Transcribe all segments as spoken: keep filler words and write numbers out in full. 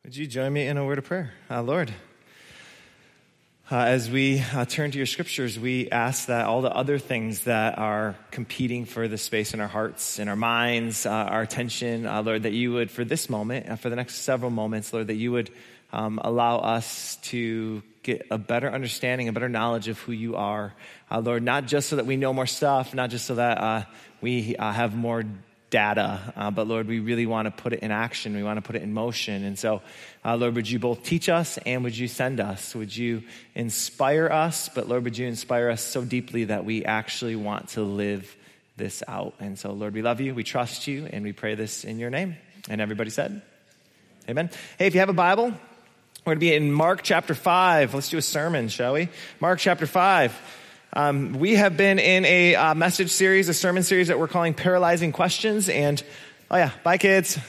Would you join me in a word of prayer? Uh, Lord, uh, as we uh, turn to your scriptures, we ask that all the other things that are competing for the space in our hearts, in our minds, uh, our attention, uh, Lord, that you would, for this moment, uh, for the next several moments, Lord, that you would um, allow us to get a better understanding, a better knowledge of who you are. Uh, Lord, not just so that we know more stuff, not just so that uh, we uh, have more data, uh, but Lord, we really want to put it in action. We want to put it in motion. And so, uh, Lord, would you both teach us and would you send us? Would you inspire us? But Lord, would you inspire us so deeply that we actually want to live this out? And so, Lord, we love you, we trust you, and we pray this in your name. And everybody said, amen. Hey, if you have a Bible, we're going to be in Mark chapter five. Let's do a sermon, shall we? Mark chapter five. Um, we have been in a uh, message series, a sermon series that we're calling Paralyzing Questions. And, oh yeah, bye kids.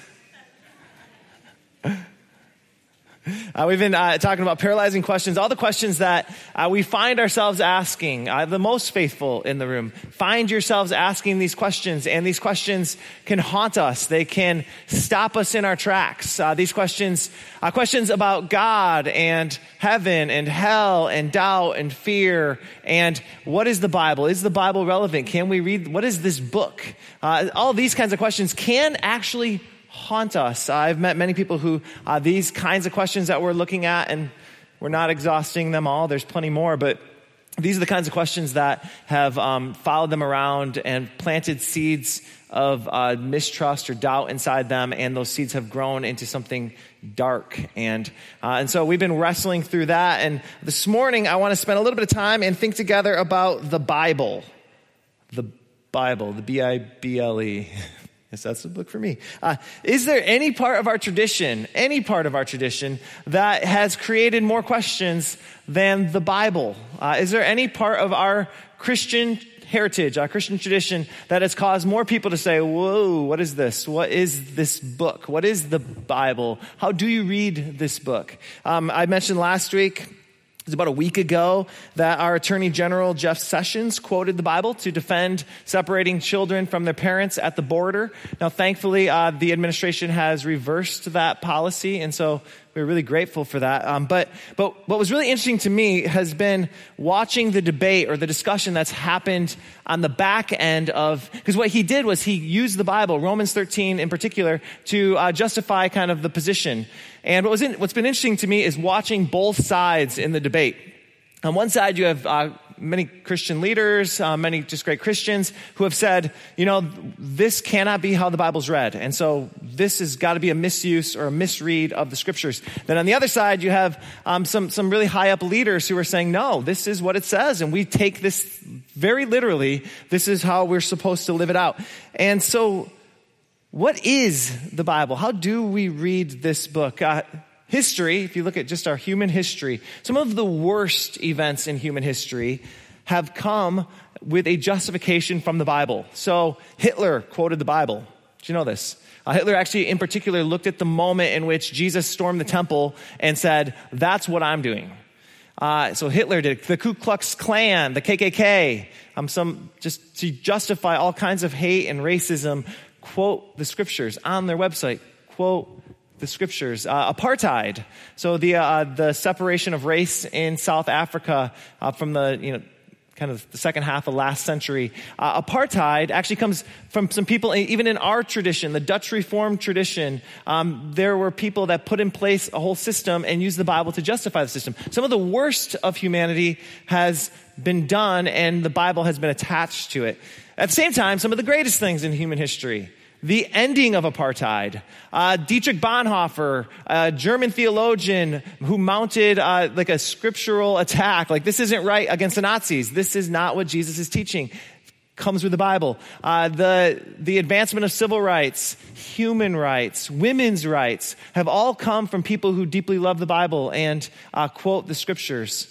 Uh, we've been uh, talking about paralyzing questions, all the questions that uh, we find ourselves asking. Uh, the most faithful in the room find yourselves asking these questions, and these questions can haunt us. They can stop us in our tracks. Uh, these questions, uh, questions about God and heaven and hell and doubt and fear. And what is the Bible? Is the Bible relevant? Can we read? What is this book? Uh, all these kinds of questions can actually haunt us. Uh, I've met many people who uh, these kinds of questions that we're looking at, and we're not exhausting them all. There's plenty more, but these are the kinds of questions that have um, followed them around and planted seeds of uh, mistrust or doubt inside them, and those seeds have grown into something dark. And uh, and so we've been wrestling through that. And this morning, I want to spend a little bit of time and think together about the Bible. The Bible, the B I B L E. Yes, that's the book for me. Uh, is there any part of our tradition, any part of our tradition that has created more questions than the Bible? Uh, is there any part of our Christian heritage, our Christian tradition, that has caused more people to say, whoa, what is this? What is this book? What is the Bible? How do you read this book? Um, I mentioned last week, it was about a week ago, that our Attorney General, Jeff Sessions, quoted the Bible to defend separating children from their parents at the border. Now, thankfully, uh, the administration has reversed that policy, and so we're really grateful for that. Um, but but what was really interesting to me has been watching the debate or the discussion that's happened on the back end of, because what he did was he used the Bible, Romans thirteen in particular, to uh, justify kind of the position. And what was in, what's been interesting to me is watching both sides in the debate. On one side, you have uh, many Christian leaders, uh, many just great Christians who have said, you know, this cannot be how the Bible's read. And so this has got to be a misuse or a misread of the scriptures. Then on the other side, you have um, some, some really high up leaders who are saying, no, this is what it says. And we take this very literally. This is how we're supposed to live it out. And so what is the Bible? How do we read this book? Uh, History, if you look at just our human history, some of the worst events in human history have come with a justification from the Bible. So Hitler quoted the Bible. Did you know this? Uh, Hitler actually in particular looked at the moment in which Jesus stormed the temple and said, that's what I'm doing. Uh, so Hitler did. The Ku Klux Klan, the K K K, um, some just to justify all kinds of hate and racism, quote the scriptures on their website, quote the scriptures. Uh, apartheid, so the uh, the separation of race in South Africa uh, from the, you know, kind of the second half of last century. Uh, apartheid actually comes from some people, even in our tradition, the Dutch Reformed tradition. Um, there were people that put in place a whole system and used the Bible to justify the system. Some of the worst of humanity has been done, and the Bible has been attached to it. At the same time, some of the greatest things in human history, the ending of apartheid. Uh, Dietrich Bonhoeffer, a German theologian who mounted uh, like a scriptural attack, like this isn't right against the Nazis. This is not what Jesus is teaching. Comes with the Bible. Uh, the the advancement of civil rights, human rights, women's rights have all come from people who deeply love the Bible and uh, quote the scriptures.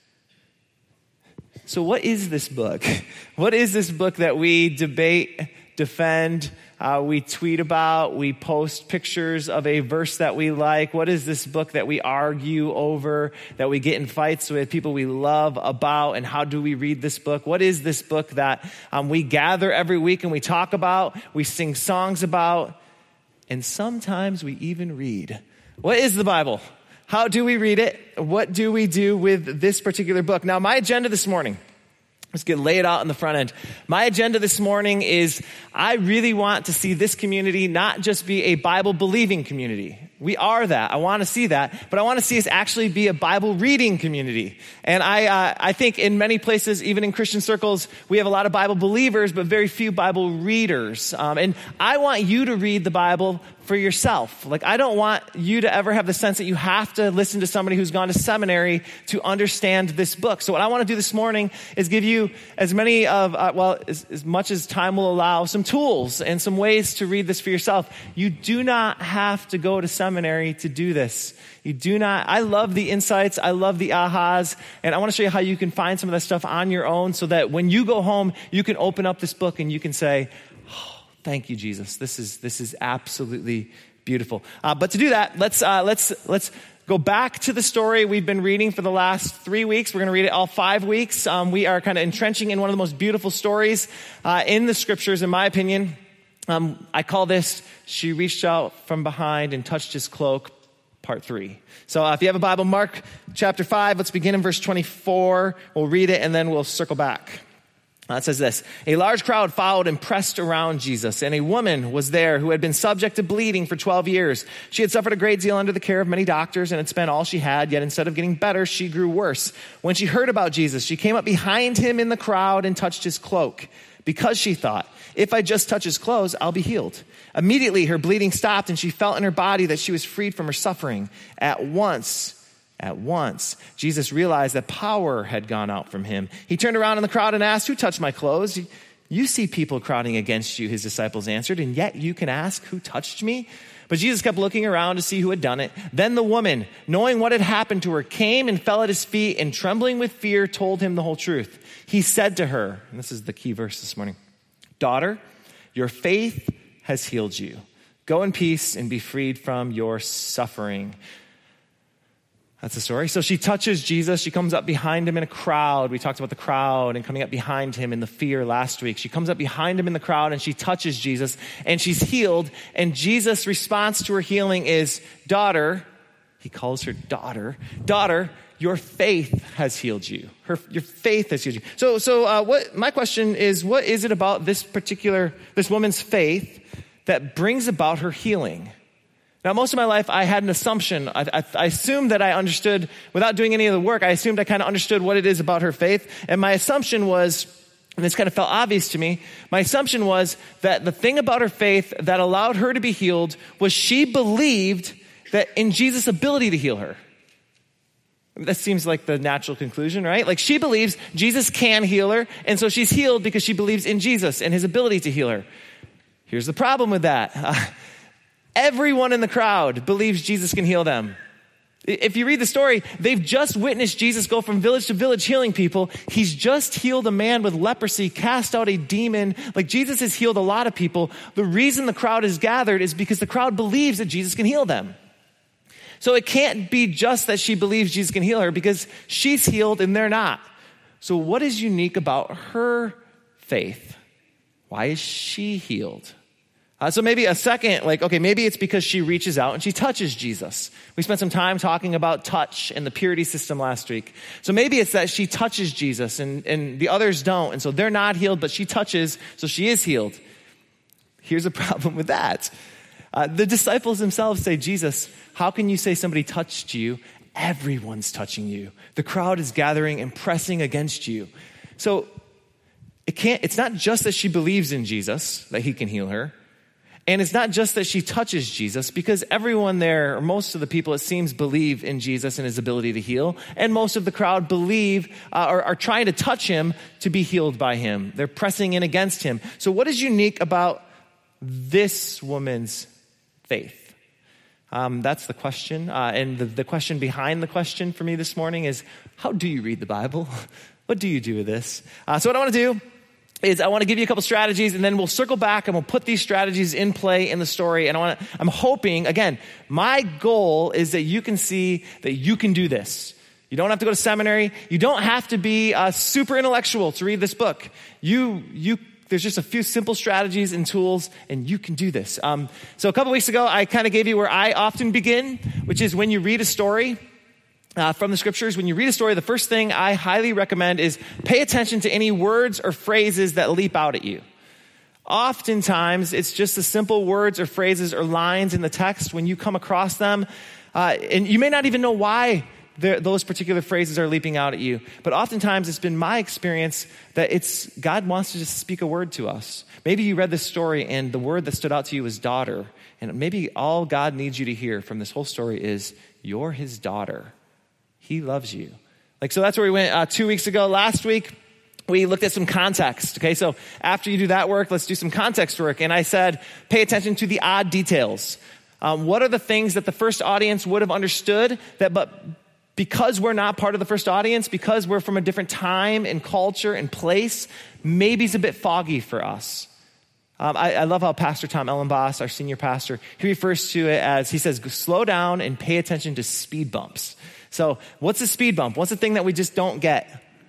So what is this book? What is this book that we debate, defend, Uh, we tweet about, we post pictures of a verse that we like? What is this book that we argue over, that we get in fights with people we love about? And how do we read this book? What is this book that um, we gather every week and we talk about, we sing songs about, and sometimes we even read? What is the Bible? How do we read it? What do we do with this particular book? Now, my agenda this morning, let's get laid out in the front end. My agenda this morning is I really want to see this community not just be a Bible-believing community. We are that. I want to see that. But I want to see us actually be a Bible-reading community. And I uh, I think in many places, even in Christian circles, we have a lot of Bible believers, but very few Bible readers. Um, and I want you to read the Bible for yourself. Like, I don't want you to ever have the sense that you have to listen to somebody who's gone to seminary to understand this book. So what I want to do this morning is give you as many of, uh, well, as, as much as time will allow, some tools and some ways to read this for yourself. You do not have to go to seminary to do this. You do not. I love the insights. I love the ahas. And I want to show you how you can find some of that stuff on your own so that when you go home, you can open up this book and you can say, thank you, Jesus. This is this is absolutely beautiful. Uh, but to do that, let's uh, let's let's go back to the story we've been reading for the last three weeks. We're going to read it all five weeks. Um, we are kind of entrenching in one of the most beautiful stories uh, in the scriptures, in my opinion. Um, I call this "She Reached Out from Behind and Touched His Cloak," part three. So uh, if you have a Bible, Mark chapter five. Let's begin in verse twenty-four. We'll read it and then we'll circle back. Uh, it says this: a large crowd followed and pressed around Jesus, and a woman was there who had been subject to bleeding for twelve years. She had suffered a great deal under the care of many doctors and had spent all she had, yet instead of getting better, she grew worse. When she heard about Jesus, she came up behind him in the crowd and touched his cloak, because she thought, if I just touch his clothes, I'll be healed. Immediately her bleeding stopped, and she felt in her body that she was freed from her suffering. At once, At once, Jesus realized that power had gone out from him. He turned around in the crowd and asked, "Who touched my clothes?" "You see people crowding against you," his disciples answered, "and yet you can ask, 'Who touched me?'" But Jesus kept looking around to see who had done it. Then the woman, knowing what had happened to her, came and fell at his feet, and trembling with fear, told him the whole truth. He said to her, and this is the key verse this morning, "Daughter, your faith has healed you. Go in peace and be freed from your suffering." That's the story. So she touches Jesus. She comes up behind him in a crowd. We talked about the crowd and coming up behind him in the fear last week. She comes up behind him in the crowd and she touches Jesus and she's healed. And Jesus' response to her healing is, "Daughter," he calls her daughter, "daughter, your faith has healed you." Her, your faith has healed you. So, so uh, what? My question is, what is it about this particular, this woman's faith that brings about her healing? Now, most of my life, I had an assumption. I, I, I assumed that I understood, without doing any of the work, I assumed I kind of understood what it is about her faith. And my assumption was, and this kind of felt obvious to me, my assumption was that the thing about her faith that allowed her to be healed was she believed that in Jesus' ability to heal her. That seems like the natural conclusion, right? Like, she believes Jesus can heal her, and so she's healed because she believes in Jesus and his ability to heal her. Here's the problem with that. Uh, Everyone in the crowd believes Jesus can heal them. If you read the story, they've just witnessed Jesus go from village to village healing people. He's just healed a man with leprosy, cast out a demon. Like, Jesus has healed a lot of people. The reason the crowd is gathered is because the crowd believes that Jesus can heal them. So it can't be just that she believes Jesus can heal her, because she's healed and they're not. So what is unique about her faith? Why is she healed? Uh, so maybe a second, like, okay, maybe it's because she reaches out and she touches Jesus. We spent some time talking about touch and the purity system last week. So maybe it's that she touches Jesus and, and the others don't. And so they're not healed, but she touches, so she is healed. Here's a problem with that. Uh, the disciples themselves say, "Jesus, how can you say somebody touched you? Everyone's touching you. The crowd is gathering and pressing against you." So it can't, it's not just that she believes in Jesus, that he can heal her. And it's not just that she touches Jesus, because everyone there, or most of the people, it seems, believe in Jesus and his ability to heal. And most of the crowd believe, uh, or are trying to touch him to be healed by him. They're pressing in against him. So what is unique about this woman's faith? Um, that's the question. Uh, and the, the question behind the question for me this morning is, how do you read the Bible? What do you do with this? Uh, so what I want to do is I want to give you a couple strategies, and then we'll circle back and we'll put these strategies in play in the story. And I want to, I'm hoping, again, my goal is that you can see that you can do this. You don't have to go to seminary. You don't have to be uh, super intellectual to read this book. You, you, there's just a few simple strategies and tools, and you can do this. Um, so a couple weeks ago, I kind of gave you where I often begin, which is when you read a story uh, from the scriptures. When you read a story, the first thing I highly recommend is pay attention to any words or phrases that leap out at you. Oftentimes, it's just the simple words or phrases or lines in the text. When you come across them, uh, and you may not even know why those particular phrases are leaping out at you. But oftentimes it's been my experience that it's God wants to just speak a word to us. Maybe you read this story and the word that stood out to you was daughter. And maybe all God needs you to hear from this whole story is, you're his daughter. He loves you. Like, so that's where we went uh, two weeks ago. Last week, we looked at some context. Okay, so after you do that work, let's do some context work. And I said, pay attention to the odd details. Um, what are the things that the first audience would have understood that, but because we're not part of the first audience, because we're from a different time and culture and place, maybe it's a bit foggy for us. Um, I, I love how Pastor Tom Ellenboss, our senior pastor, he refers to it as, he says, slow down and pay attention to speed bumps. So what's a speed bump? What's the thing that we just don't get?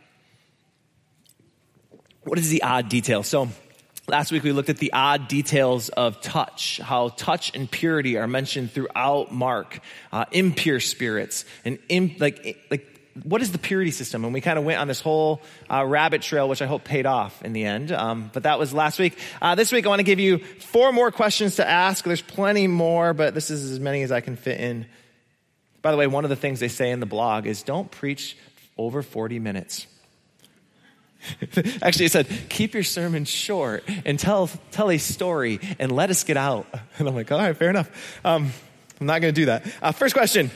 What is the odd detail? So last week we looked at the odd details of touch, how touch and purity are mentioned throughout Mark, uh, impure spirits, and imp, like like what is the purity system? And we kind of went on this whole uh, rabbit trail, which I hope paid off in the end. Um, but that was last week. Uh, this week I want to give you four more questions to ask. There's plenty more, but this is as many as I can fit in. By the way, one of the things they say in the blog is don't preach over forty minutes. Actually, it said, keep your sermon short and tell tell a story and let us get out. And I'm like, all right, fair enough. Um, I'm not going to do that. Uh, first question.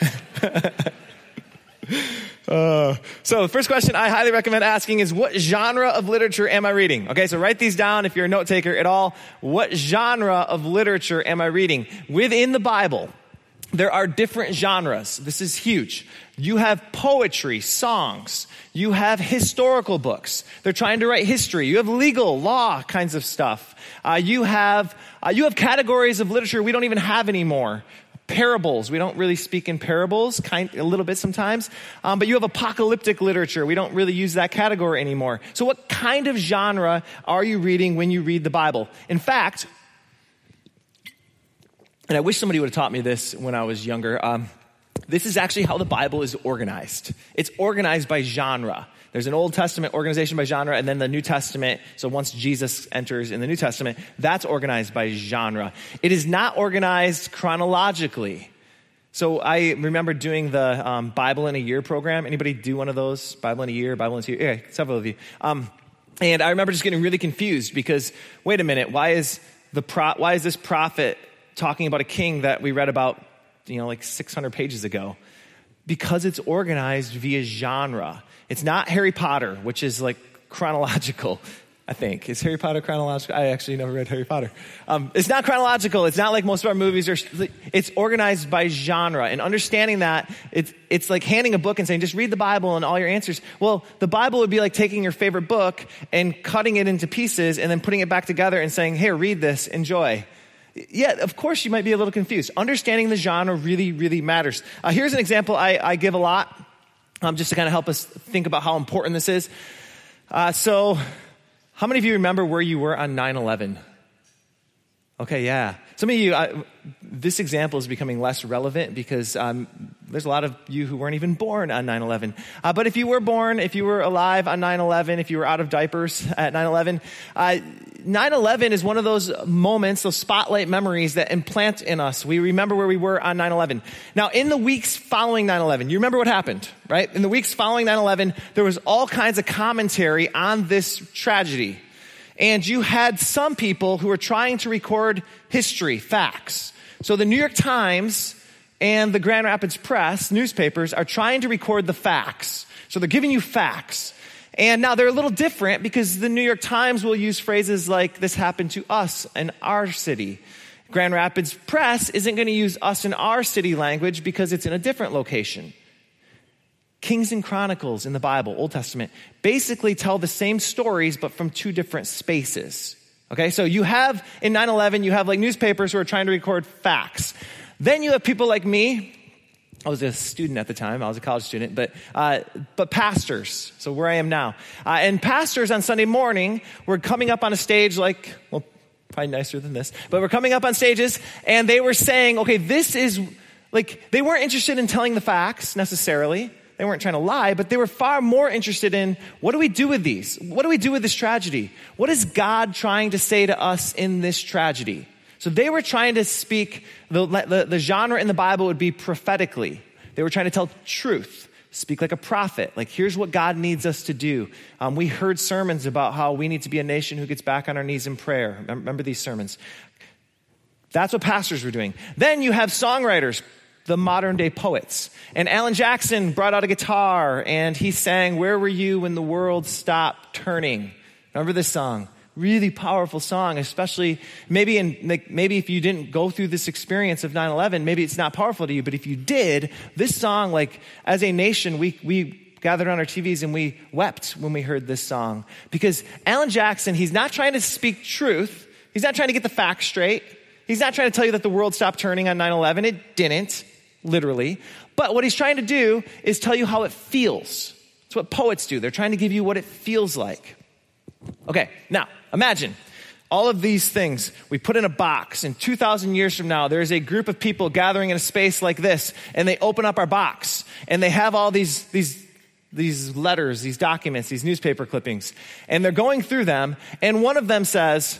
uh, so the first question I highly recommend asking is, what genre of literature am I reading? Okay, so write these down if you're a note taker at all. What genre of literature am I reading? Within the Bible, there are different genres. This is huge. You have poetry, songs. You have historical books. They're trying to write history. You have legal, law kinds of stuff. Uh, you have uh, you have categories of literature we don't even have anymore. Parables. We don't really speak in parables, kind a little bit sometimes. Um, but you have apocalyptic literature. We don't really use that category anymore. So what kind of genre are you reading when you read the Bible? In fact, and I wish somebody would have taught me this when I was younger. Um, this is actually how the Bible is organized. It's organized by genre. There's an Old Testament organization by genre, and then the New Testament. So once Jesus enters in the New Testament, that's organized by genre. It is not organized chronologically. So I remember doing the um, Bible in a Year program. Anybody do one of those? Bible in a Year, Bible in two years? Yeah, several of you. Um, and I remember just getting really confused because, wait a minute, why is the pro- why is this prophet talking about a king that we read about, you know, like six hundred pages ago? Because it's organized via genre. It's not Harry Potter, which is like chronological, I think. Is Harry Potter chronological? I actually never read Harry Potter. Um, it's not chronological. It's not like most of our movies are. It's organized by genre. And understanding that, it's, it's like handing a book and saying, just read the Bible and all your answers. Well, the Bible would be like taking your favorite book and cutting it into pieces and then putting it back together and saying, here, read this, enjoy. Yeah, of course you might be a little confused. Understanding the genre really, really matters. Uh, here's an example I, I give a lot, um, just to kind of help us think about how important this is. Uh, so, how many of you remember where you were on nine eleven? Okay, yeah. Some of you, I, this example is becoming less relevant because um, there's a lot of you who weren't even born on nine eleven. Uh, but if you were born, if you were alive on nine eleven, if you were out of diapers at nine eleven, uh, nine eleven is one of those moments, those spotlight memories that implant in us. We remember where we were on nine eleven. Now, in the weeks following nine eleven, you remember what happened, right? In the weeks following nine eleven, there was all kinds of commentary on this tragedy. And you had some people who were trying to record history, facts. So the New York Times and the Grand Rapids Press newspapers are trying to record the facts. So they're giving you facts. And now they're a little different because the New York Times will use phrases like, this happened to us in our city. Grand Rapids Press isn't going to use us in our city language because it's in a different location. Kings and Chronicles in the Bible, Old Testament, basically tell the same stories, but from two different spaces. Okay, so you have, in nine eleven, you have like newspapers who are trying to record facts. Then you have people like me I was a student at the time. I was a college student, but uh, but pastors. So where I am now. Uh, and pastors on Sunday morning were coming up on a stage like, well, probably nicer than this, but we're coming up on stages and they were saying, okay, this is, like, they weren't interested in telling the facts necessarily. They weren't trying to lie, but they were far more interested in, what do we do with these? What do we do with this tragedy? What is God trying to say to us in this tragedy? So they were trying to speak, the, the, the genre in the Bible would be prophetically. They were trying to tell truth, speak like a prophet. Like, here's what God needs us to do. Um, we heard sermons about how we need to be a nation who gets back on our knees in prayer. Remember these sermons. That's what pastors were doing. Then you have songwriters, the modern day poets. And Alan Jackson brought out a guitar and he sang, "Where were you when the world stopped turning?" Remember this song? Really powerful song, especially maybe in like, maybe if you didn't go through this experience of nine eleven, maybe it's not powerful to you, but if you did, this song, like, as a nation, we we gathered on our T Vs and we wept when we heard this song. Because Alan Jackson, he's not trying to speak truth. He's not trying to get the facts straight. He's not trying to tell you that the world stopped turning on nine eleven. It didn't, literally. But what he's trying to do is tell you how it feels. It's what poets do. They're trying to give you what it feels like. Okay, now, imagine all of these things we put in a box, and two thousand years from now, there's a group of people gathering in a space like this, and they open up our box, and they have all these, these, these letters, these documents, these newspaper clippings, and they're going through them, and one of them says,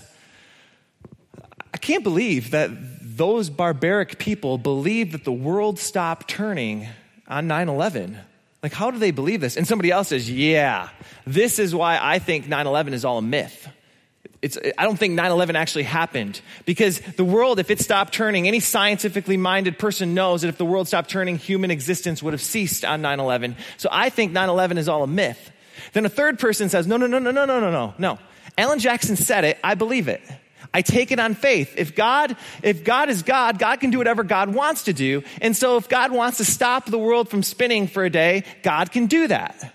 "I can't believe that those barbaric people believe that the world stopped turning on nine eleven. Like, how do they believe this?" And somebody else says, "Yeah, this is why I think nine eleven is all a myth. It's, I don't think nine eleven actually happened, because the world, if it stopped turning, any scientifically minded person knows that if the world stopped turning, human existence would have ceased on nine eleven. So I think nine eleven is all a myth." Then a third person says, no, no, no, no, no, no, no, no, no. Alan Jackson said it. I believe it. I take it on faith. If God, if God is God, God can do whatever God wants to do. And so if God wants to stop the world from spinning for a day, God can do that.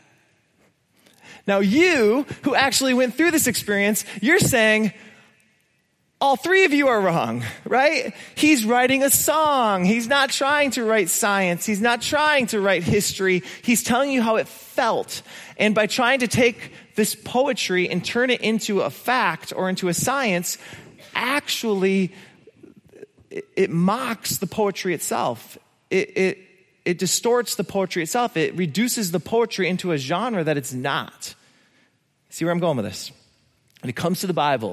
Now you, who actually went through this experience, you're saying, all three of you are wrong, right? He's writing a song. He's not trying to write science. He's not trying to write history. He's telling you how it felt. And by trying to take this poetry and turn it into a fact or into a science, actually, it, it mocks the poetry itself. It, it, it distorts the poetry itself. It reduces the poetry into a genre that it's not. See where I'm going with this? When it comes to the Bible,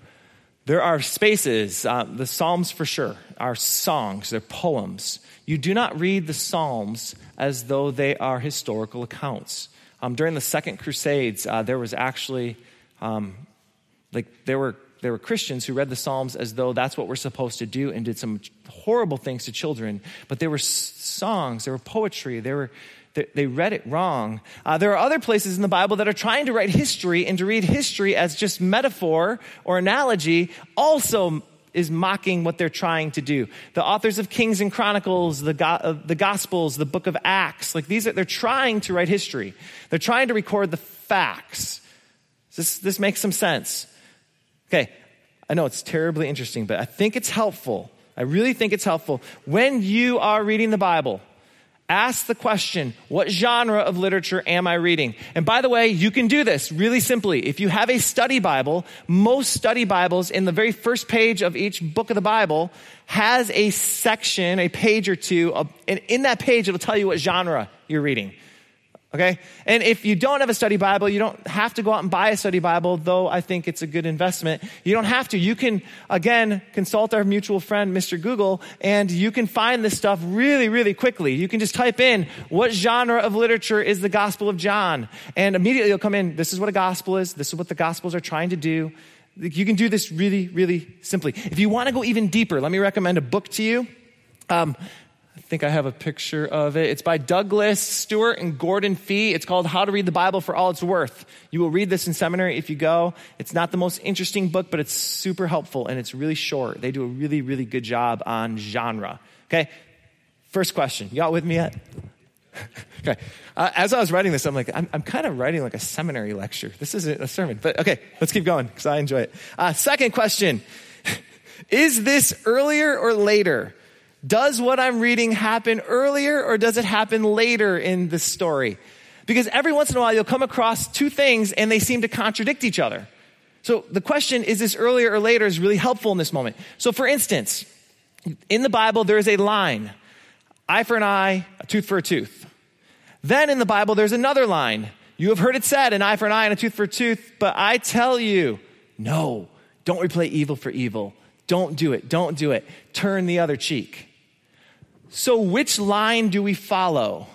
there are spaces, uh, the Psalms for sure, are songs, they're poems. You do not read the Psalms as though they are historical accounts. Um, during the Second Crusades, uh, there was actually, um, like, there were there were Christians who read the Psalms as though that's what we're supposed to do and did some horrible things to children. But they were s- songs, they were poetry, they were they, they read it wrong. Uh, there are other places in the Bible that are trying to write history, and to read history as just metaphor or analogy also is mocking what they're trying to do. The authors of Kings and Chronicles, the go- uh, the Gospels, the book of Acts, like these are, they're trying to write history. They're trying to record the facts. This, this makes some sense. Okay, I know it's terribly interesting, but I think it's helpful. I really think it's helpful. When you are reading the Bible, ask the question, what genre of literature am I reading? And by the way, you can do this really simply. If you have a study Bible, most study Bibles in the very first page of each book of the Bible has a section, a page or two, of, and in that page it'll tell you what genre you're reading. Okay? And if you don't have a study Bible, you don't have to go out and buy a study Bible, though I think it's a good investment. You don't have to. You can, again, consult our mutual friend, Mister Google, and you can find this stuff really, really quickly. You can just type in, what genre of literature is the Gospel of John? And immediately you'll come in, this is what a gospel is. This is what the Gospels are trying to do. You can do this really, really simply. If you want to go even deeper, let me recommend a book to you. Um, I think I have a picture of it. It's by Douglas Stewart and Gordon Fee. It's called How to Read the Bible for All It's Worth. You will read this in seminary if you go. It's not the most interesting book, but it's super helpful and it's really short. They do a really, really good job on genre. Okay, first question. Y'all with me yet? Okay. Uh, as I was writing this, I'm like, I'm, I'm kind of writing like a seminary lecture. This isn't a sermon, but okay, let's keep going because I enjoy it. Uh, second question. Is this earlier or later Does what I'm reading happen earlier or does it happen later in the story? Because every once in a while you'll come across two things and they seem to contradict each other. So the question, is this earlier or later, is really helpful in this moment. So for instance, in the Bible there is a line, eye for an eye, a tooth for a tooth. Then in the Bible there's another line, you have heard it said, an eye for an eye and a tooth for a tooth, but I tell you, no, don't repay evil for evil. Don't do it, don't do it. Turn the other cheek. So which line do we follow?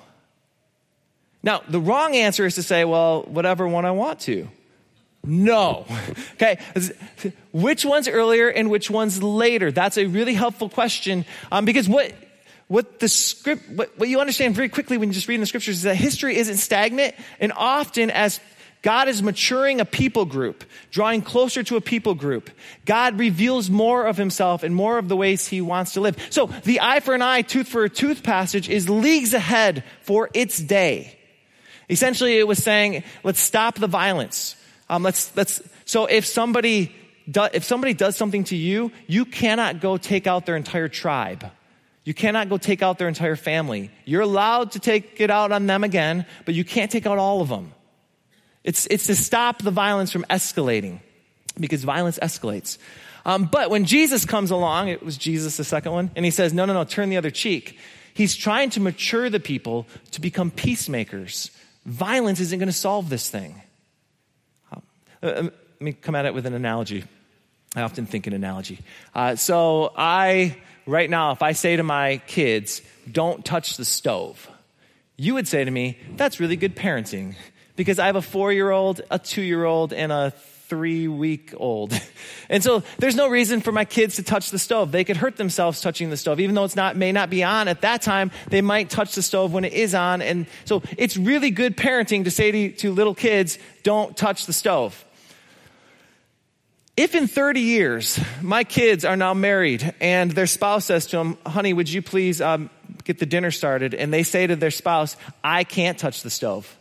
Now, the wrong answer is to say, well, whatever one I want to. No. Okay. Which one's earlier and which one's later? That's a really helpful question um, because what what the script, what, what you understand very quickly when you just read in the scriptures is that history isn't stagnant, and often as God is maturing a people group, drawing closer to a people group, God reveals more of himself and more of the ways he wants to live. So the eye for an eye, tooth for a tooth passage is leagues ahead for its day. Essentially, it was saying, let's stop the violence. Um, let's, let's, so if somebody, do, if somebody does something to you, you cannot go take out their entire tribe. You cannot go take out their entire family. You're allowed to take it out on them again, but you can't take out all of them. It's, it's to stop the violence from escalating, because violence escalates. Um, but when Jesus comes along, it was Jesus, the second one, and he says, no, no, no, turn the other cheek. He's trying to mature the people to become peacemakers. Violence isn't going to solve this thing. Um, uh, let me come at it with an analogy. I often think in analogy. Uh, so I, right now, if I say to my kids, don't touch the stove, you would say to me, that's really good parenting. Because I have a four-year-old, a two-year-old, and a three-week-old. And so there's no reason for my kids to touch the stove. They could hurt themselves touching the stove. Even though it's not, may not be on at that time, they might touch the stove when it is on. And so it's really good parenting to say to, to little kids, don't touch the stove. If in thirty years, my kids are now married and their spouse says to them, honey, would you please um, get the dinner started? And they say to their spouse, I can't touch the stove.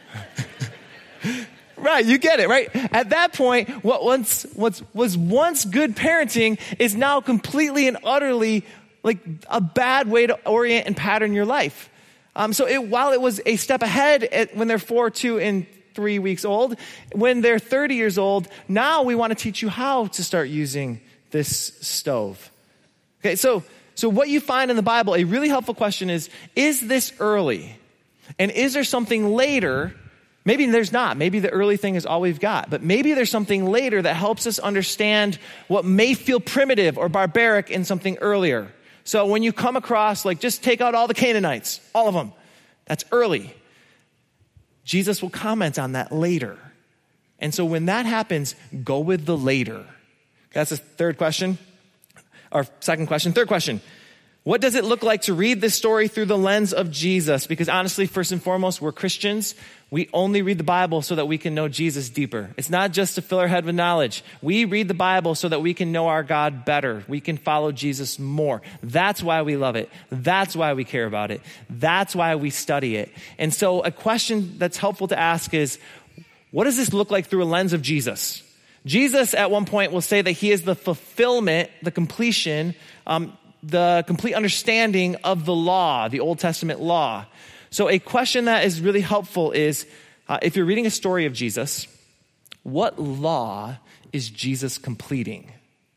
Right, you get it, right? At that point, what once what was once good parenting is now completely and utterly like a bad way to orient and pattern your life. Um, so it, while it was a step ahead at, when they're four, two, and three weeks old, when they're thirty years old, now we want to teach you how to start using this stove. Okay, so so what you find in the Bible, a really helpful question is, is this early? And is there something later? Maybe there's not. Maybe the early thing is all we've got. But maybe there's something later that helps us understand what may feel primitive or barbaric in something earlier. So when you come across, like, just take out all the Canaanites, all of them, that's early. Jesus will comment on that later. And so when that happens, go with the later. That's the third question. Or second question. Third question. What does it look like to read this story through the lens of Jesus? Because honestly, first and foremost, we're Christians. We only read the Bible so that we can know Jesus deeper. It's not just to fill our head with knowledge. We read the Bible so that we can know our God better. We can follow Jesus more. That's why we love it. That's why we care about it. That's why we study it. And so a question that's helpful to ask is, what does this look like through a lens of Jesus? Jesus at one point will say that he is the fulfillment, the completion, um, the complete understanding of the law, the Old Testament law. So a question that is really helpful is, uh, if you're reading a story of Jesus, what law is Jesus completing?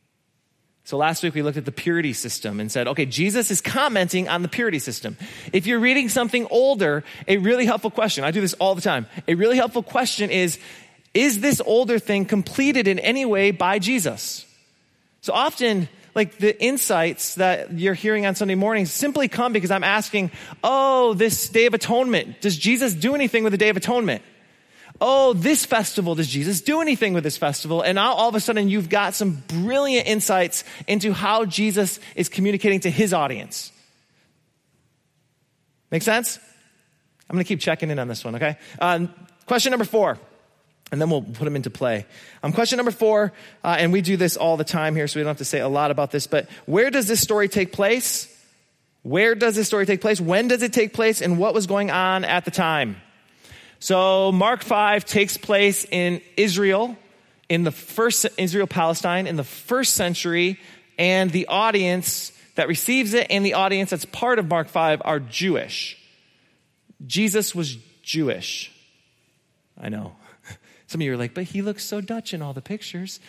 So last week we looked at the purity system and said, okay, Jesus is commenting on the purity system. If you're reading something older, a really helpful question, I do this all the time, a really helpful question is, is this older thing completed in any way by Jesus? So often, like, the insights that you're hearing on Sunday mornings simply come because I'm asking, oh, this Day of Atonement, does Jesus do anything with the Day of Atonement? Oh, this festival, does Jesus do anything with this festival? And now all of a sudden you've got some brilliant insights into how Jesus is communicating to his audience. Make sense? I'm going to keep checking in on this one, okay? Um, question number four. And then we'll put them into play. Um, question number four, uh, and we do this all the time here, so we don't have to say a lot about this, but where does this story take place? Where does this story take place? When does it take place? And what was going on at the time? So Mark five takes place in Israel, in the first, Israel-Palestine, in the first century, and the audience that receives it and the audience that's part of Mark five are Jewish. Jesus was Jewish. I know. Some of you are like, but he looks so Dutch in all the pictures.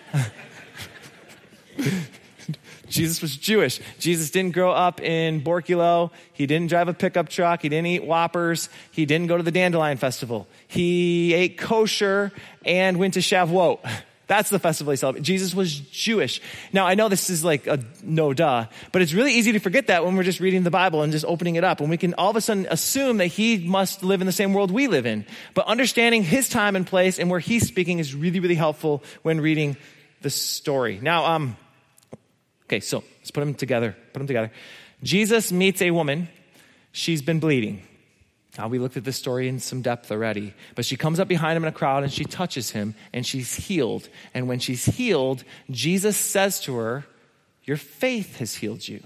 Jesus was Jewish. Jesus didn't grow up in Borculo. He didn't drive a pickup truck. He didn't eat Whoppers. He didn't go to the Dandelion Festival. He ate kosher and went to Shavuot. That's the festival he celebrated. Jesus was Jewish. Now, I know this is like a no duh, but it's really easy to forget that when we're just reading the Bible and just opening it up. And we can all of a sudden assume that he must live in the same world we live in. But understanding his time and place and where he's speaking is really, really helpful when reading the story. Now, um, okay, so let's put them together. Put them together. Jesus meets a woman. She's been bleeding. Now, we looked at this story in some depth already, but she comes up behind him in a crowd and she touches him and she's healed. And when she's healed, Jesus says to her, your faith has healed you.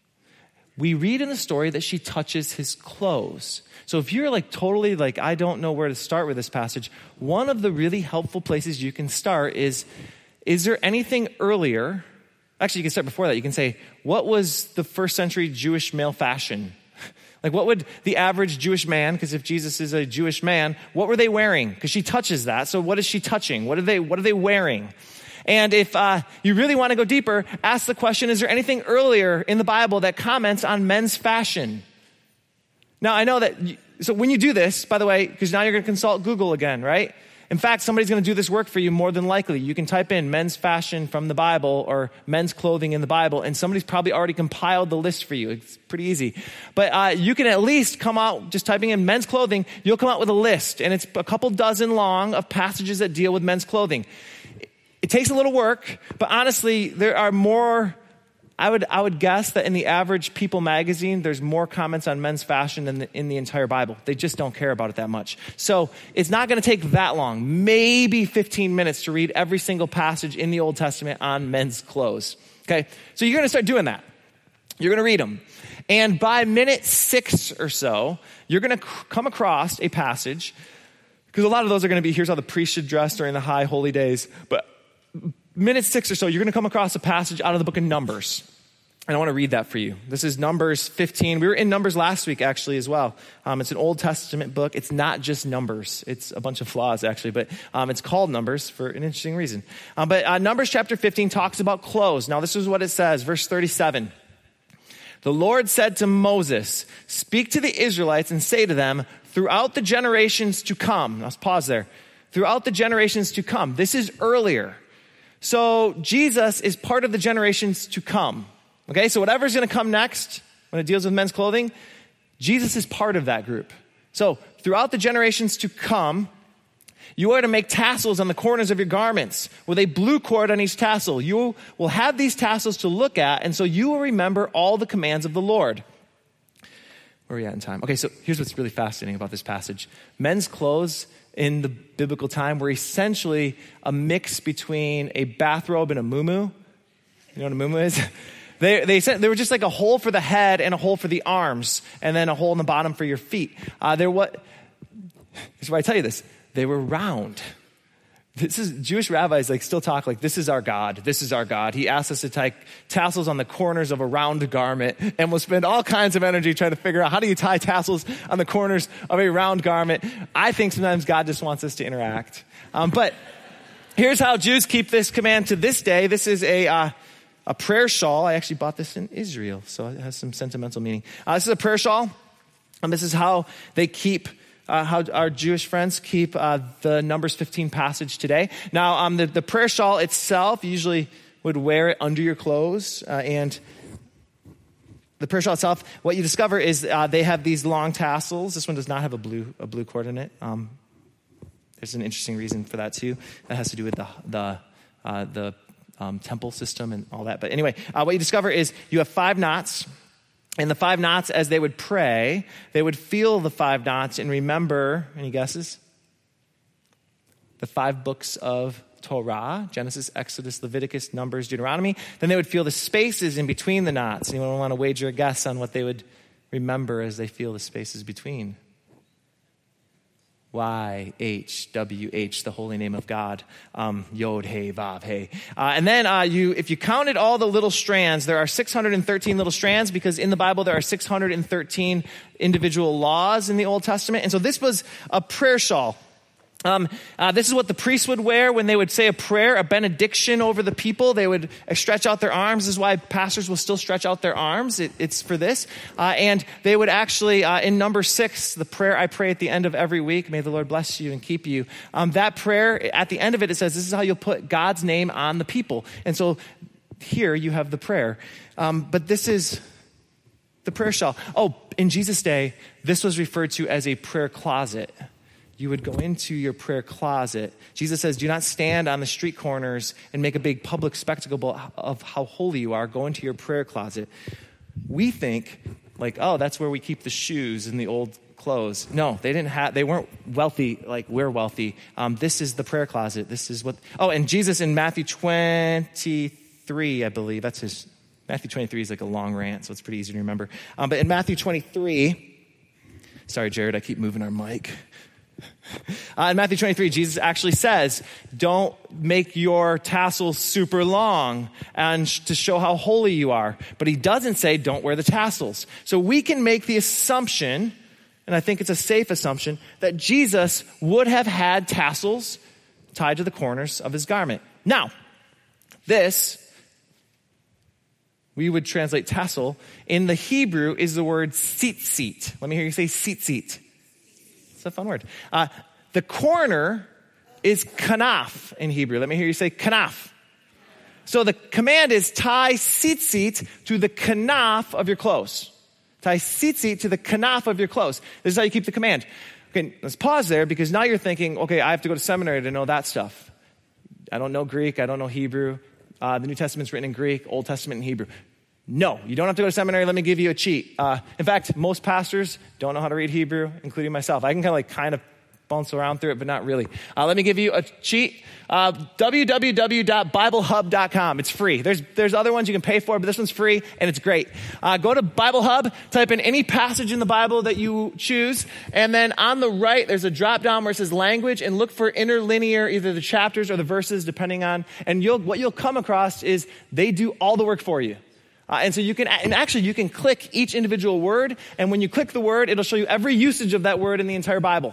We read in the story that she touches his clothes. So if you're like totally like, I don't know where to start with this passage, one of the really helpful places you can start is, is there anything earlier? Actually, you can start before that. You can say, what was the first century Jewish male fashion? Like, what would the average Jewish man, because if Jesus is a Jewish man, what were they wearing? Because she touches that. So what is she touching? What are they, what are they wearing? And if uh, you really want to go deeper, ask the question, is there anything earlier in the Bible that comments on men's fashion? Now, I know that, you, so when you do this, by the way, because now you're going to consult Google again, right? In fact, somebody's going to do this work for you more than likely. You can type in men's fashion from the Bible or men's clothing in the Bible, and somebody's probably already compiled the list for you. It's pretty easy. But uh, you can at least come out, just typing in men's clothing, you'll come out with a list, and it's a couple dozen long of passages that deal with men's clothing. It, it takes a little work, but honestly, there are more... I would I would guess that in the average People magazine, there's more comments on men's fashion than the, in the entire Bible. They just don't care about it that much. So it's not going to take that long, maybe fifteen minutes to read every single passage in the Old Testament on men's clothes. Okay, so you're going to start doing that. You're going to read them. And by minute six or so, you're going to c- come across a passage, because a lot of those are going to be, here's how the priest should dress during the high holy days. But minute six or so, you're going to come across a passage out of the book of Numbers. And I want to read that for you. This is Numbers fifteen. We were in Numbers last week, actually, as well. Um, it's an Old Testament book. It's not just Numbers. It's a bunch of flaws, actually. But um, it's called Numbers for an interesting reason. Um, but uh, Numbers chapter fifteen talks about clothes. Now, this is what it says, verse thirty-seven. The Lord said to Moses, speak to the Israelites and say to them, throughout the generations to come. Let's pause there. Throughout the generations to come. This is earlier. So Jesus is part of the generations to come. Okay, so whatever's going to come next when it deals with men's clothing, Jesus is part of that group. So throughout the generations to come, you are to make tassels on the corners of your garments with a blue cord on each tassel. You will have these tassels to look at, and so you will remember all the commands of the Lord. Where are we at in time? Okay, so here's what's really fascinating about this passage. Men's clothes in the biblical time were essentially a mix between a bathrobe and a muumuu. You know what a muumuu is? They they said they were just like a hole for the head and a hole for the arms, and then a hole in the bottom for your feet. Uh, they're what? Here's why I tell you this: they were round. This is Jewish rabbis like still talk like this is our God. This is our God. He asks us to tie tassels on the corners of a round garment, and we'll spend all kinds of energy trying to figure out how do you tie tassels on the corners of a round garment. I think sometimes God just wants us to interact. Um, but here's how Jews keep this command to this day. This is a uh, A prayer shawl. I actually bought this in Israel, so it has some sentimental meaning. Uh, this is a prayer shawl, and this is how they keep, uh, how our Jewish friends keep uh, the Numbers fifteen passage today. Now, um, the, the prayer shawl itself, you usually would wear it under your clothes, uh, and the prayer shawl itself, what you discover is uh, they have these long tassels. This one does not have a blue a blue cord in it. Um, there's an interesting reason for that too. That has to do with the the uh, the Um, temple system and all that. But anyway, uh, what you discover is you have five knots, and the five knots, as they would pray, they would feel the five knots and remember, any guesses? The five books of Torah, Genesis, Exodus, Leviticus, Numbers, Deuteronomy. Then they would feel the spaces in between the knots. Anyone want to wager a guess on what they would remember as they feel the spaces between? Y H W H, the holy name of God. Um, Yod, Hey, Vav, Hey. Uh, and then uh, you, if you counted all the little strands, there are six hundred thirteen little strands, because in the Bible there are six hundred thirteen individual laws in the Old Testament. And so this was a prayer shawl. Um, uh, this is what the priests would wear when they would say a prayer, a benediction over the people. They would uh, stretch out their arms. This is why pastors will still stretch out their arms. It, it's for this. Uh, and they would actually, uh, in number six, the prayer I pray at the end of every week, may the Lord bless you and keep you. Um, that prayer, at the end of it, it says, this is how you'll put God's name on the people. And so here you have the prayer. Um, but this is the prayer shawl. Oh, in Jesus' day, this was referred to as a prayer closet. You would go into your prayer closet. Jesus says, do not stand on the street corners and make a big public spectacle of how holy you are. Go into your prayer closet. We think like, oh, that's where we keep the shoes and the old clothes. No, they didn't have, they weren't wealthy like we're wealthy. Um, this is the prayer closet. This is what, oh, and Jesus in Matthew twenty-three, I believe, that's his, Matthew twenty-three is like a long rant, so it's pretty easy to remember. Um, but in Matthew twenty-three, sorry, Jared, I keep moving our mic. Uh, in Matthew twenty-three, Jesus actually says, don't make your tassels super long and sh- to show how holy you are. But he doesn't say, don't wear the tassels. So we can make the assumption, and I think it's a safe assumption, that Jesus would have had tassels tied to the corners of his garment. Now, this, we would translate tassel. In the Hebrew is the word tzitzit. Let me hear you say tzitzit. It's a fun word. Uh, the corner is kanaf in Hebrew. Let me hear you say kanaf. So the command is tie tzitzit to the kanaf of your clothes. Tie tzitzit to the kanaf of your clothes. This is how you keep the command. Okay, let's pause there, because now you're thinking, okay, I have to go to seminary to know that stuff. I don't know Greek. I don't know Hebrew. Uh, the New Testament's written in Greek, Old Testament in Hebrew. No, you don't have to go to seminary. Let me give you a cheat. Uh, in fact, most pastors don't know how to read Hebrew, including myself. I can kind of like kind of bounce around through it, but not really. Uh, let me give you a cheat. Uh, w w w dot bible hub dot com. It's free. There's there's other ones you can pay for, but this one's free, and it's great. Uh, go to Bible Hub, type in any passage in the Bible that you choose, and then on the right, there's a drop down where it says language, and look for interlinear, either the chapters or the verses, depending on, and you'll what you'll come across is they do all the work for you. Uh, and so you can, and actually you can click each individual word, and when you click the word, it'll show you every usage of that word in the entire Bible.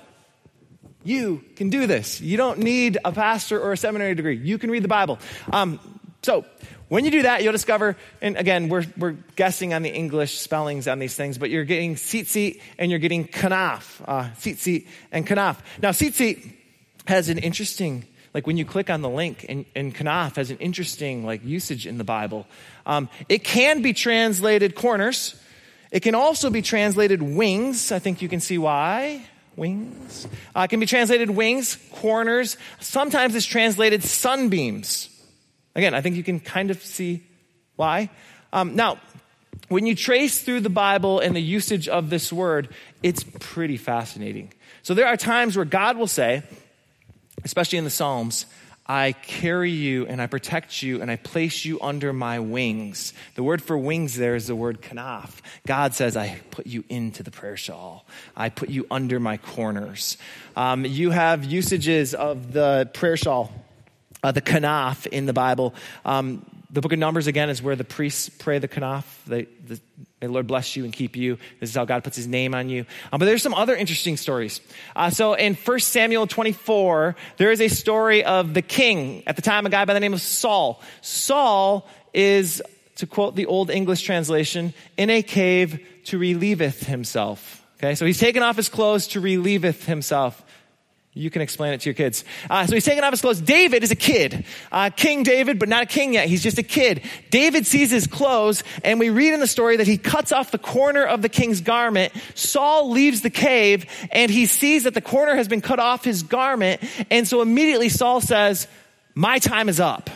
You can do this. You don't need a pastor or a seminary degree. You can read the Bible. Um, so when you do that, you'll discover, and again, we're we're guessing on the English spellings on these things, but you're getting tzitzit and you're getting kanaf, uh, tzitzit and kanaf. Now, tzitzit has an interesting, like when you click on the link, and, and kanaf has an interesting like usage in the Bible. Um, it can be translated corners. It can also be translated wings. I think you can see why. Wings. Uh, it can be translated wings, corners. Sometimes it's translated sunbeams. Again, I think you can kind of see why. Um, now, when you trace through the Bible and the usage of this word, it's pretty fascinating. So there are times where God will say, especially in the Psalms, I carry you and I protect you and I place you under my wings. The word for wings there is the word kanaf. God says, I put you into the prayer shawl. I put you under my corners. Um, you have usages of the prayer shawl, uh, the kanaf in the Bible. Um, the book of Numbers, again, is where the priests pray the kanaf. They, the, may the Lord bless you and keep you. This is how God puts his name on you. Um, but there's some other interesting stories. Uh, so in First Samuel twenty-four, there is a story of the king, at the time a guy by the name of Saul. Saul is, to quote the Old English translation, in a cave to relieveth himself. Okay, so he's taken off his clothes to relieveth himself. You can explain it to your kids. Uh, so he's taking off his clothes. David is a kid. Uh, King David, but not a king yet. He's just a kid. David sees his clothes, and we read in the story that he cuts off the corner of the king's garment. Saul leaves the cave, and he sees that the corner has been cut off his garment. And so immediately Saul says, my time is up.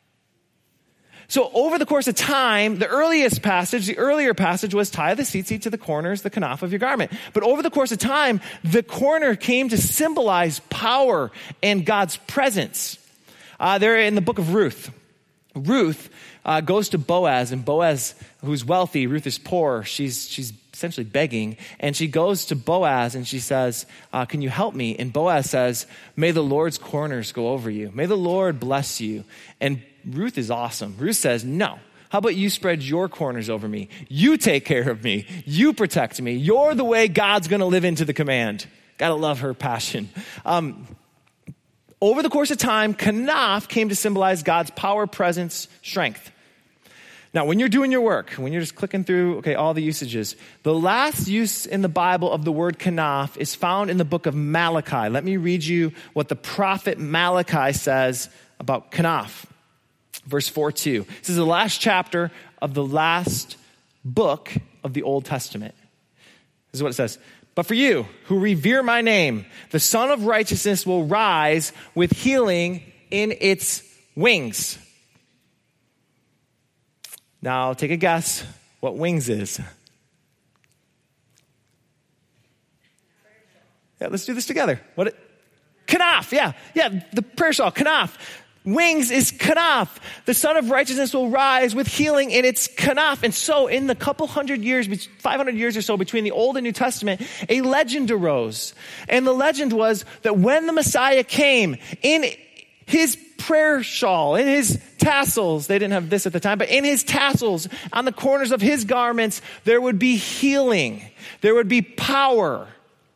So over the course of time, the earliest passage, the earlier passage was tie the tzitzit to the corners, the kanaf of your garment. But over the course of time, the corner came to symbolize power and God's presence. Uh, they're in the book of Ruth. Ruth uh, goes to Boaz, and Boaz, who's wealthy, Ruth is poor. She's she's essentially begging. And she goes to Boaz and she says, uh, can you help me? And Boaz says, may the Lord's corners go over you. May the Lord bless you. And Ruth is awesome. Ruth says, no. How about you spread your corners over me? You take care of me. You protect me. You're the way God's going to live into the command. Gotta love her passion. Um, over the course of time, kanaf came to symbolize God's power, presence, strength. Now, when you're doing your work, when you're just clicking through, okay, all the usages, the last use in the Bible of the word kanaf is found in the book of Malachi. Let me read you what the prophet Malachi says about kanaf. Verse four two. This is the last chapter of the last book of the Old Testament. This is what it says. But for you who revere my name, the Son of Righteousness will rise with healing in its wings. Now take a guess what wings is. Yeah, let's do this together. What? It, kanaf, yeah, yeah, the prayer shawl, kanaf. Wings is kanaf. The Son of Righteousness will rise with healing in its kanaf. And so in the couple hundred years, five hundred years or so between the Old and New Testament, a legend arose. And the legend was that when the Messiah came, in his prayer shawl, in his tassels, they didn't have this at the time, but in his tassels, on the corners of his garments, there would be healing. There would be power.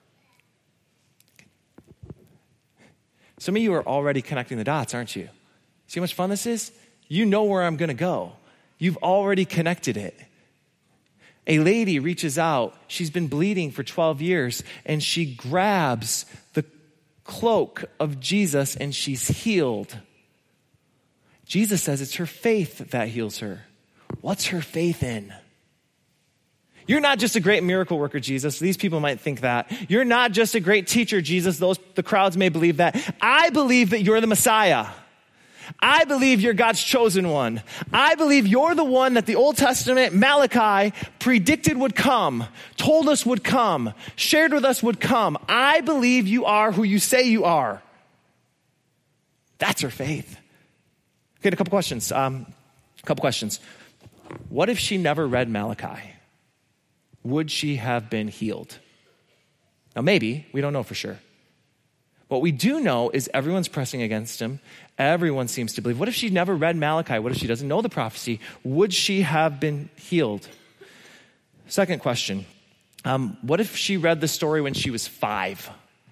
Some of you are already connecting the dots, aren't you? See how much fun this is? You know where I'm going to go. You've already connected it. A lady reaches out. She's been bleeding for twelve years, and she grabs the cloak of Jesus, and she's healed. Jesus says it's her faith that heals her. What's her faith in? You're not just a great miracle worker, Jesus. These people might think that. You're not just a great teacher, Jesus. Those, the crowds may believe that. I believe that you're the Messiah. I believe you're God's chosen one. I believe you're the one that the Old Testament, Malachi, predicted would come, told us would come, shared with us would come. I believe you are who you say you are. That's her faith. Okay, a couple questions. Um, a couple questions. What if she never read Malachi? Would she have been healed? Now, maybe. We don't know for sure. What we do know is everyone's pressing against him. Everyone seems to believe. What if she never read Malachi? What if she doesn't know the prophecy? Would she have been healed? Second question. Um, what if she read the story when she was five?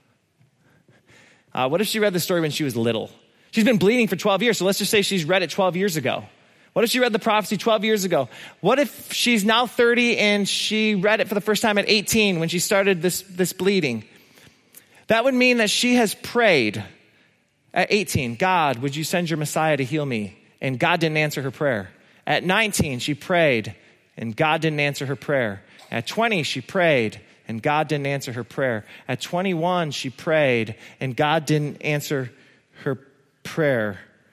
Uh, what if she read the story when she was little? She's been bleeding for twelve years, so let's just say she's read it twelve years ago. What if she read the prophecy twelve years ago? What if she's now thirty and she read it for the first time at eighteen when she started this, this bleeding? That would mean that she has prayed at eighteen, God, would you send your Messiah to heal me? And God didn't answer her prayer. At nineteen, she prayed and God didn't answer her prayer. At twenty, she prayed and God didn't answer her prayer. At twenty-one, she prayed and God didn't answer her prayer.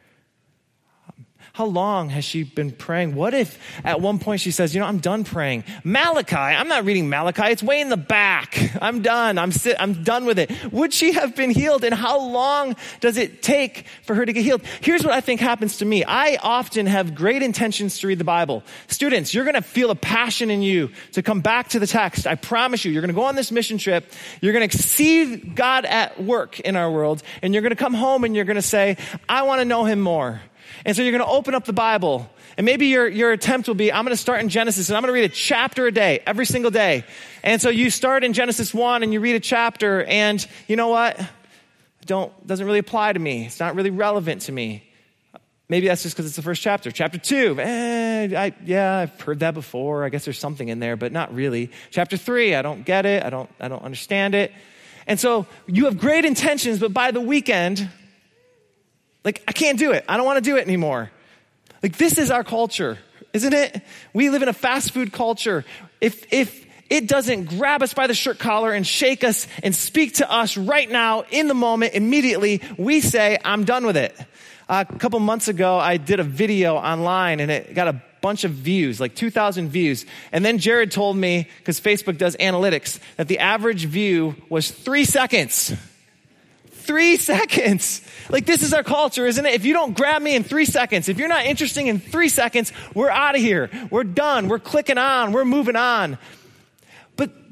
How long has she been praying? What if at one point she says, you know, I'm done praying. Malachi, I'm not reading Malachi. It's way in the back. I'm done. I'm sit, I'm done with it. Would she have been healed? And how long does it take for her to get healed? Here's what I think happens to me. I often have great intentions to read the Bible. Students, you're going to feel a passion in you to come back to the text. I promise you, you're going to go on this mission trip. You're going to see God at work in our world. And you're going to come home and you're going to say, I want to know him more. And so you're going to open up the Bible, and maybe your, your attempt will be, I'm going to start in Genesis, and I'm going to read a chapter a day, every single day. And so you start in Genesis one, and you read a chapter, and you know what? Don't doesn't really apply to me. It's not really relevant to me. Maybe that's just because it's the first chapter. Chapter two, eh, I, yeah, I've heard that before. I guess there's something in there, but not really. Chapter three, I don't get it. I don't, I don't understand it. And so you have great intentions, but by the weekend, like, I can't do it. I don't want to do it anymore. Like, this is our culture, isn't it? We live in a fast food culture. If, if it doesn't grab us by the shirt collar and shake us and speak to us right now, in the moment, immediately, we say, I'm done with it. Uh, a couple months ago, I did a video online and it got a bunch of views, like two thousand views. And then Jared told me, because Facebook does analytics, that the average view was three seconds. Three seconds. Like, this is our culture, isn't it? If you don't grab me in three seconds, if you're not interesting in three seconds, we're out of here. We're done. We're clicking on. We're moving on.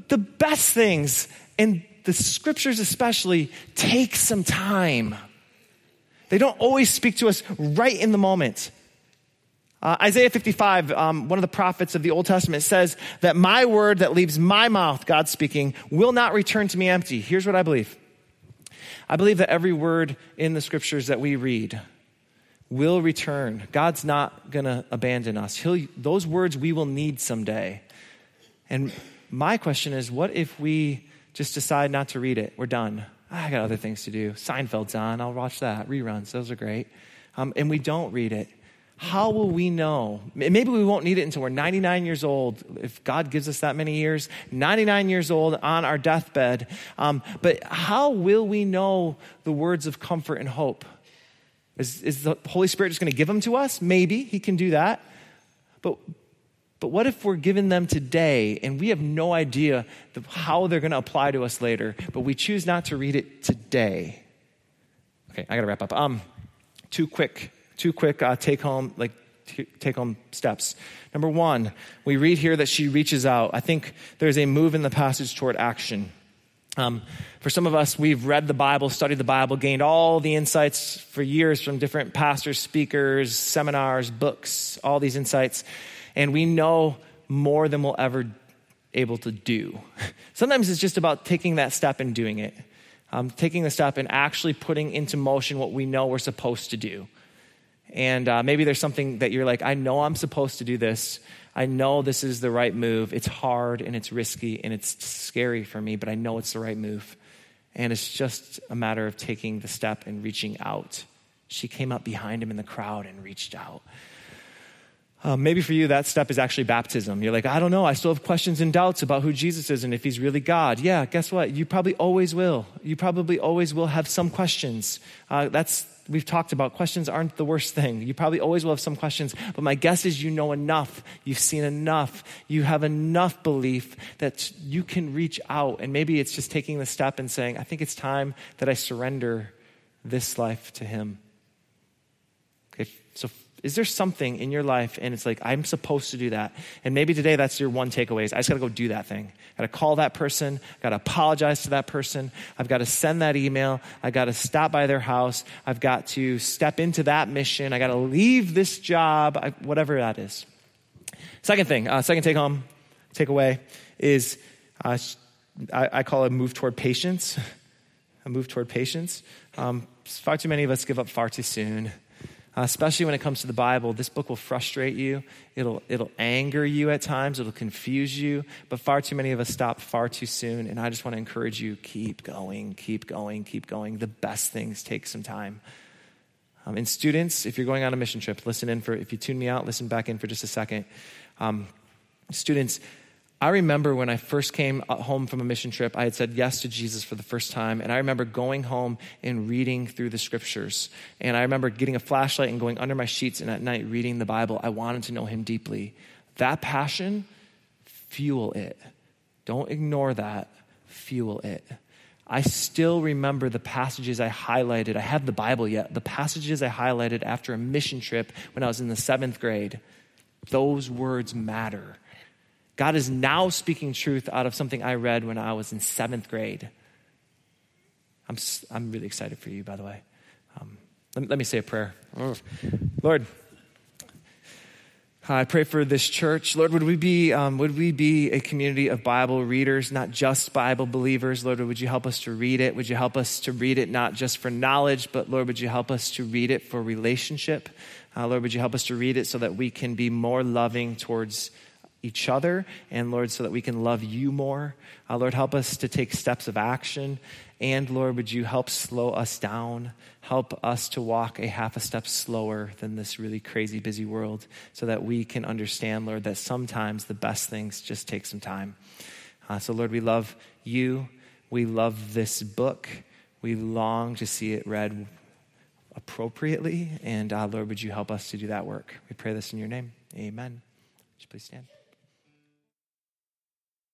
the best things, and the scriptures especially, take some time. They don't always speak to us right in the moment. Uh, Isaiah fifty-five, um, one of the prophets of the Old Testament, says that my word that leaves my mouth, God speaking, will not return to me empty. Here's what I believe. I believe that every word in the scriptures that we read will return. God's not going to abandon us. He'll, those words we will need someday. And my question is, what if we just decide not to read it? We're done. I got other things to do. Seinfeld's on. I'll watch that. Reruns. Those are great. Um, and we don't read it. How will we know? Maybe we won't need it until we're ninety-nine years old, if God gives us that many years, ninety-nine years old on our deathbed. Um, but how will we know the words of comfort and hope? Is, is the Holy Spirit just going to give them to us? Maybe he can do that. But, but what if we're given them today and we have no idea the, how they're going to apply to us later, but we choose not to read it today? Okay, I got to wrap up. Um, two quick Two quick uh, take-home, like t- take-home steps. Number one, we read here that she reaches out. I think there's a move in the passage toward action. Um, for some of us, we've read the Bible, studied the Bible, gained all the insights for years from different pastors, speakers, seminars, books, all these insights, and we know more than we'll ever able to do. Sometimes it's just about taking that step and doing it, um, taking the step and actually putting into motion what we know we're supposed to do. And uh, maybe there's something that you're like, I know I'm supposed to do this. I know this is the right move. It's hard and it's risky and it's scary for me, but I know it's the right move. And it's just a matter of taking the step and reaching out. She came up behind him in the crowd and reached out. Uh, maybe for you, that step is actually baptism. You're like, I don't know. I still have questions and doubts about who Jesus is and if he's really God. Yeah, guess what? You probably always will. You probably always will have some questions. Uh, that's We've talked about questions aren't the worst thing. You probably always will have some questions, but my guess is you know enough. You've seen enough. You have enough belief that you can reach out, and maybe it's just taking the step and saying, I think it's time that I surrender this life to him. Okay, so is there something in your life and it's like, I'm supposed to do that? And maybe today that's your one takeaway is I just got to go do that thing. I got to call that person. Got to apologize to that person. I've got to send that email. I got to stop by their house. I've got to step into that mission. I got to leave this job, I, whatever that is. Second thing, uh, second take home, takeaway is uh, I, I call it a move toward patience. A move toward patience. Um, far too many of us give up far too soon. Uh, especially when it comes to the Bible. This book will frustrate you. It'll it'll anger you at times. It'll confuse you. But far too many of us stop far too soon. And I just want to encourage you, keep going, keep going, keep going. The best things take some time. Um, and students, if you're going on a mission trip, listen in for, if you tune me out, listen back in for just a second. Um, students, I remember when I first came home from a mission trip, I had said yes to Jesus for the first time. And I remember going home and reading through the scriptures. And I remember getting a flashlight and going under my sheets and at night reading the Bible. I wanted to know him deeply. That passion, fuel it. Don't ignore that. Fuel it. I still remember the passages I highlighted. I have the Bible yet. The passages I highlighted after a mission trip when I was in the seventh grade. Those words matter. God is now speaking truth out of something I read when I was in seventh grade. I'm I'm really excited for you, by the way. Um, let, let me say a prayer. Lord, I pray for this church. Lord, would we be um, would we be a community of Bible readers, not just Bible believers? Lord, would you help us to read it? Would you help us to read it not just for knowledge, but Lord, would you help us to read it for relationship? Uh, Lord, would you help us to read it so that we can be more loving towards each other, and Lord, so that we can love you more. Uh, Lord, help us to take steps of action. And Lord, would you help slow us down? Help us to walk a half a step slower than this really crazy busy world so that we can understand, Lord, that sometimes the best things just take some time. Uh, so Lord, we love you. We love this book. We long to see it read appropriately. And uh, Lord, would you help us to do that work? We pray this in your name. Amen. Would you please stand?